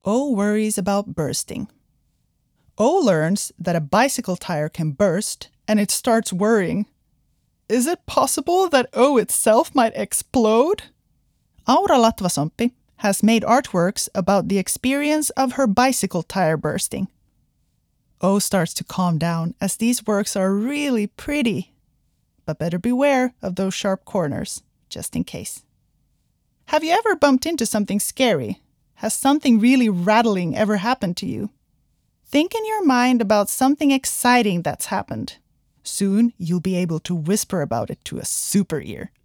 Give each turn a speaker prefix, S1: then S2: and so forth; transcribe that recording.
S1: O worries about bursting. O learns that a bicycle tire can burst, and it starts worrying. Is it possible that O itself might explode? Aura Latvasompi has made artworks about the experience of her bicycle tire bursting. O starts to calm down as these works are really pretty. But better beware of those sharp corners, just in case. Have you ever bumped into something scary? Has something really rattling ever happened to you? Think in your mind about something exciting that's happened. Soon you'll be able to whisper about it to a super ear.